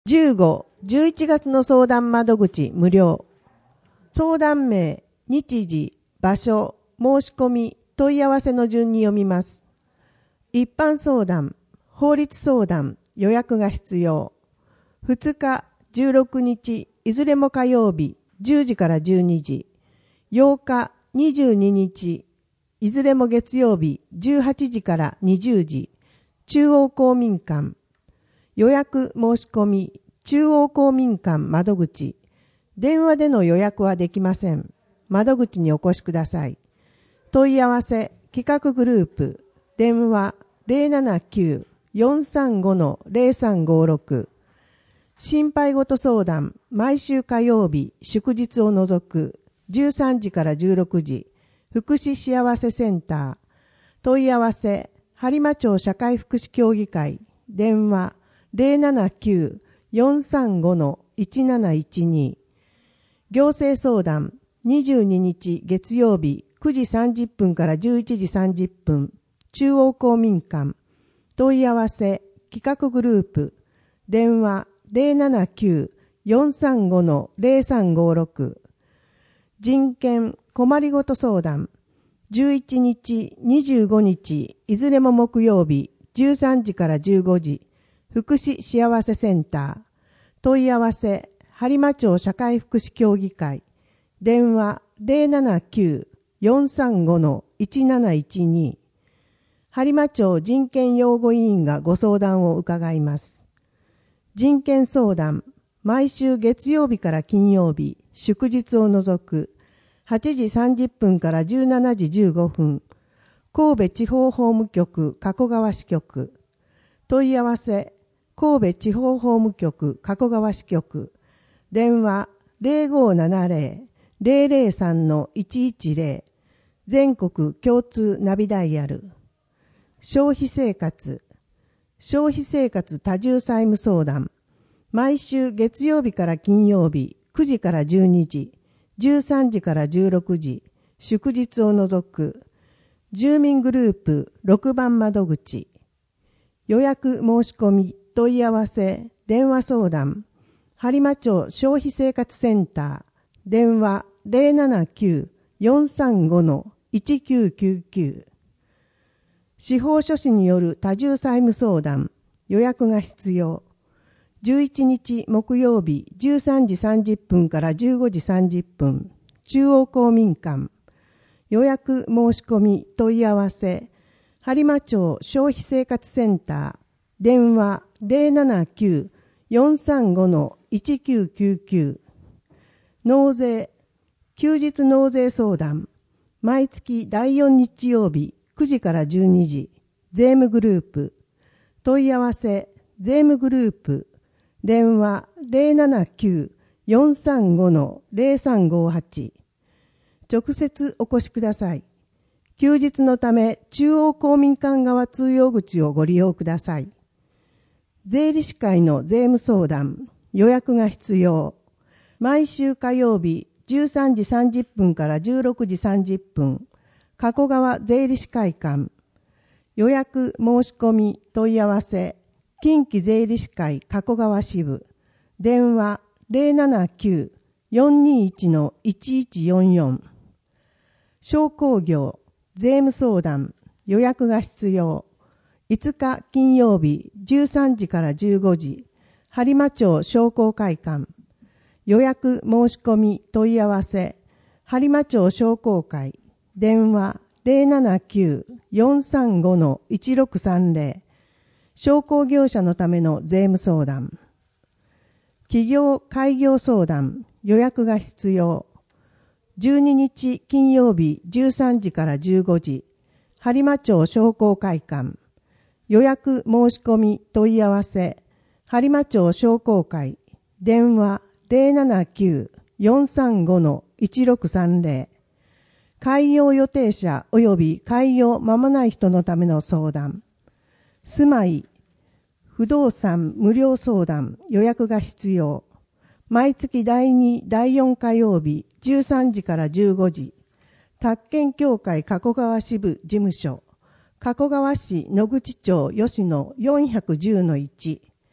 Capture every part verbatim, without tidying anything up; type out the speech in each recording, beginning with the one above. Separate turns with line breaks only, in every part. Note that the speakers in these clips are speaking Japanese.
じゅうご、じゅういちがつの相談窓口無料。相談名、日時、場所、申し込み、問い合わせの順に読みます。一般相談、法律相談、予約が必要。ふつか、じゅうろくにち、いずれも火曜日、じゅうじからじゅうにじ。ようか、にじゅうににち、いずれも月曜日、じゅうはちじからにじゅうじ。中央公民館。予約申し込み、中央公民館窓口。電話での予約はできません。窓口にお越しください。問い合わせ、企画グループ、電話 ゼロななきゅう よんさんご ゼロさんごろく。心配事相談、毎週火曜日、祝日を除く、じゅうさんじからじゅうろくじ、福祉幸せセンター。問い合わせ、播磨町社会福祉協議会、電話 ゼロななきゅう よんさんご いちなないちに。行政相談、にじゅうににち月曜日くじさんじゅっぷんからじゅういちじさんじゅっぷん、中央公民館。問い合わせ、企画グループ、電話 ゼロななきゅう よんさんご ゼロさんごろく。人権困りごと相談、じゅういちにち、にじゅうごにち、いずれも木曜日、じゅうさんじからじゅうごじ、福祉幸せセンター。問い合わせ、播磨町社会福祉協議会。電話 ゼロななきゅう よんさんご いちなないちに。播磨町人権擁護委員がご相談を伺います。人権相談、毎週月曜日から金曜日、祝日を除く、はちじさんじゅっぷんからじゅうしちじじゅうごふん、神戸地方法務局加古川支局。問い合わせ、神戸地方法務局加古川支局。電話 ゼロごななゼロ ゼロゼロさん いちいちゼロ。全国共通ナビダイヤル。消費生活。消費生活多重債務相談。毎週月曜日から金曜日、くじからじゅうにじ、じゅうさんじからじゅうろくじ、祝日を除く。住民グループろくばん窓口。予約申し込み、問い合わせ、電話相談。播磨町消費生活センター。電話 ゼロななきゅう よんさんご いちきゅうきゅうきゅう。司法書士による多重債務相談。予約が必要。じゅういちにち木曜日じゅうさんじさんじゅっぷんからじゅうごじさんじゅっぷん。中央公民館。予約申し込み問い合わせ。播磨町消費生活センター。電話 ゼロななきゅう よんさんご いちきゅうきゅうきゅう。納税、休日納税相談。毎月だいよん日曜日くじからじゅうにじ。税務グループ。問い合わせ、税務グループ。電話 ゼロななきゅう よんさんご ゼロさんごはち。直接お越しください。休日のため中央公民館側通用口をご利用ください。税理士会の税務相談、予約が必要。毎週火曜日じゅうさんじさんじゅっぷんからじゅうろくじさんじゅっぷん、加古川税理士会館。予約申し込み問い合わせ、近畿税理士会加古川支部。電話 ゼロななきゅう よんにいち いちいちよんよん。商工業、税務相談、予約が必要。いつか金曜日じゅうさんじからじゅうごじ、播磨町商工会館。予約申し込み問い合わせ、播磨町商工会。電話 ゼロななきゅう よんさんご いちろくさんゼロ。商工業者のための税務相談。企業開業相談、予約が必要。じゅうににち金曜日じゅうさんじからじゅうごじ、播磨町商工会館。予約申し込み問い合わせ、播磨町商工会。電話 ゼロななきゅう よんさんご いちろくさんゼロ。開業予定者及び開業間もない人のための相談。住まい、不動産無料相談、予約が必要。毎月だいに、だいよん火曜日じゅうさんじからじゅうごじ、宅建協会加古川支部事務所、加古川市野口町吉野よんひゃくじゅうのいち。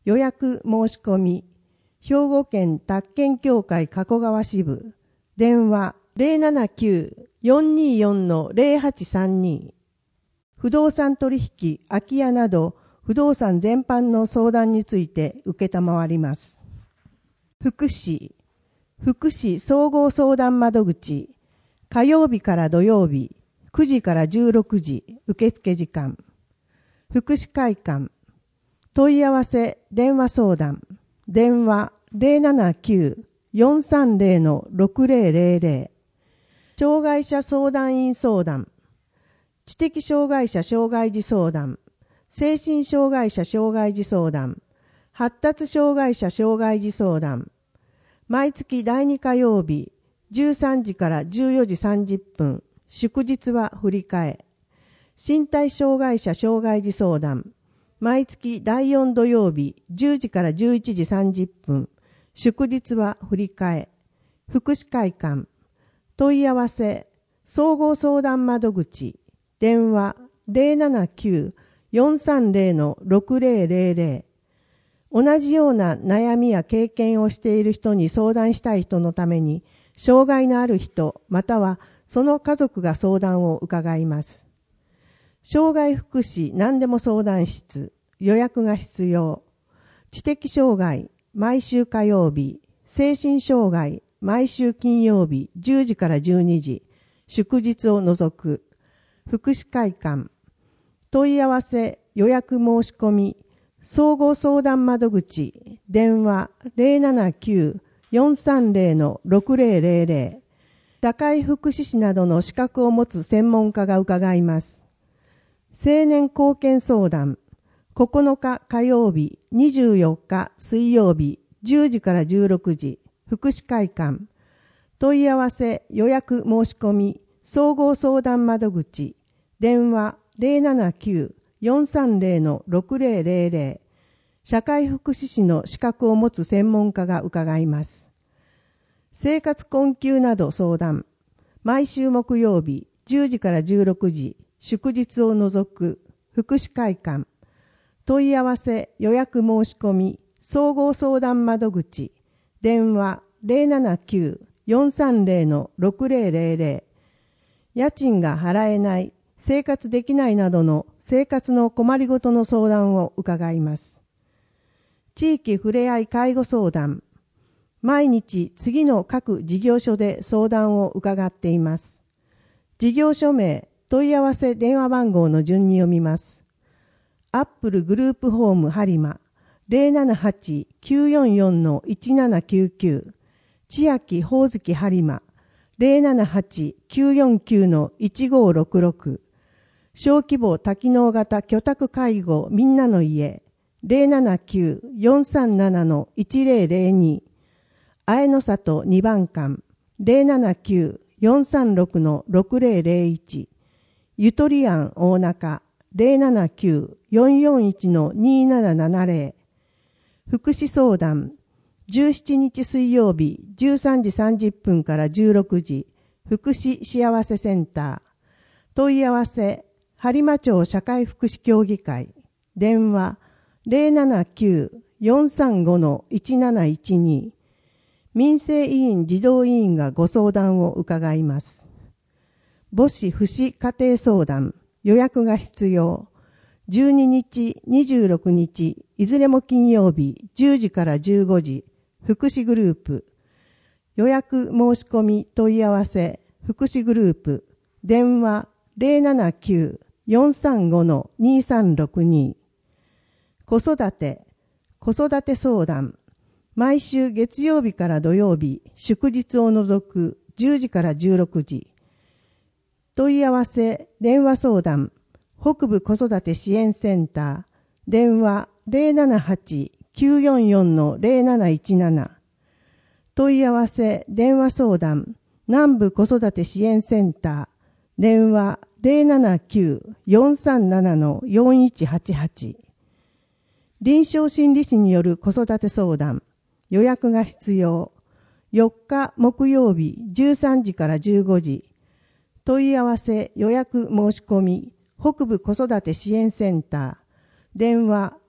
予約申し込み、兵庫県宅建協会加古川支部、電話 ゼロななきゅう よんにーよん ゼロはちさんに。不動産取引、空き家など、不動産全般の相談について受けたまわります。福祉、福祉総合相談窓口、火曜日から土曜日、くじからじゅうろくじ、受付時間。福祉会館、問い合わせ、電話相談、電話 ゼロななきゅう よんさんゼロ ろくゼロゼロゼロ。障害者相談員相談、知的障害者障害児相談、精神障害者障害児相談、発達障害者障害児相談、毎月だいに火曜日、じゅうさんじからじゅうよじさんじゅっぷん、祝日は振り替え、身体障害者障害児相談、毎月だいよん土曜日、じゅうじからじゅういちじさんじゅっぷん、祝日は振り替え、福祉会館、問い合わせ、総合相談窓口、電話 ゼロななきゅう よんさんゼロ ろくゼロゼロゼロ。同じような悩みや経験をしている人に相談したい人のために、障害のある人、またはその家族が相談を伺います。障害福祉何でも相談室、予約が必要。知的障害、毎週火曜日。精神障害、毎週金曜日、じゅうじからじゅうにじ。祝日を除く。福祉会館。問い合わせ、予約申し込み。総合相談窓口、電話 ゼロななきゅう よんさんゼロ ろくゼロゼロゼロ。社会福祉士などの資格を持つ専門家が伺います。青年貢献相談、ここのか火曜日、にじゅうよっか水曜日、じゅうじからじゅうろくじ、福祉会館。問い合わせ、予約申し込み、総合相談窓口、電話 ゼロななきゅう よんさんゼロ ろくゼロゼロゼロ。社会福祉士の資格を持つ専門家が伺います。生活困窮など相談、毎週木曜日、じゅうじからじゅうろくじ、祝日を除く、福祉会館。問い合わせ、予約申し込み、総合相談窓口、電話 ゼロななきゅう よんさんゼロ ろくゼロゼロゼロ。家賃が払えない、生活できないなどの生活の困りごとの相談を伺います。地域ふれあい介護相談、毎日次の各事業所で相談を伺っています。事業所名、問い合わせ電話番号の順に読みます。アップルグループホーム播磨 ゼロななはち きゅうよんよん いちななきゅうきゅう。千秋ほおずき播磨 ゼロななはち きゅうよんきゅう いちごろくろく。小規模多機能型居宅介護みんなの家 ゼロななきゅう よんさんなな いちゼロゼロに。綾野里にばん館 ゼロななきゅう よんさんろく ろくゼロゼロいち。ゆとり庵大中 ゼロななきゅう よんよんいち にななななゼロ。福祉相談、じゅうしちにち水曜日じゅうさんじさんじゅっぷんからじゅうろくじ、福祉幸せセンター。問い合わせ、播磨町社会福祉協議会。電話、ゼロななきゅう よんさんご いちなないちに。民生委員児童委員がご相談を伺います。母子福祉家庭相談、予約が必要。じゅうににち、にじゅうろくにち、いずれも金曜日、じゅうじからじゅうごじ、福祉グループ。予約申し込み問い合わせ、福祉グループ。電話、ゼロななきゅう よんさんご にさんろくに。子育て、子育て相談。毎週月曜日から土曜日、祝日を除くじゅうじからじゅうろくじ。問い合わせ、電話相談。北部子育て支援センター。電話 ゼロななはち きゅうよんよん ゼロなないちなな。問い合わせ、電話相談。南部子育て支援センター。電話 ゼロななきゅう よんさんなな よんいちはちはち。臨床心理士による子育て相談。予約が必要。よっか木曜日じゅうさんじからじゅうごじ。問い合わせ予約申し込み。北部子育て支援センター。電話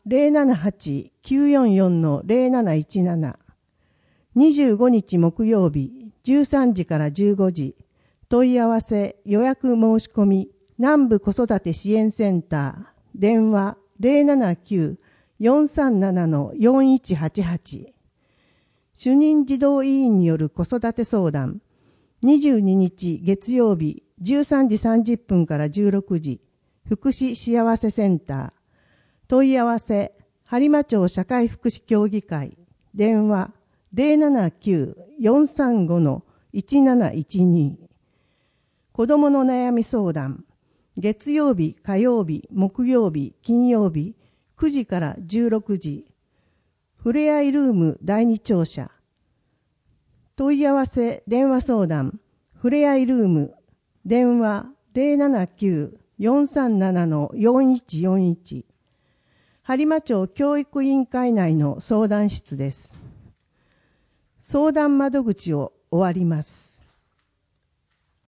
ゼロななはち きゅうよんよん ゼロなないちなな。にじゅうごにち木曜日じゅうさんじからじゅうごじ。問い合わせ予約申し込み南部子育て支援センター電話 ゼロななきゅう よんさんなな よんいちはちはち。主任児童委員による子育て相談にじゅうににち月曜日じゅうさんじさんじゅっぷんからじゅうろくじ福祉幸せセンター問い合わせ播磨町社会福祉協議会電話 ゼロななきゅう よんさんご いちなないちに。子どもの悩み相談月曜日火曜日木曜日金曜日くじからじゅうろくじふれあいルームだいに庁舎問い合わせ電話相談ふれあいルーム電話 ゼロななきゅう よんさんなな よんいちよんいち。播磨町教育委員会内の相談室です。相談窓口を終わります。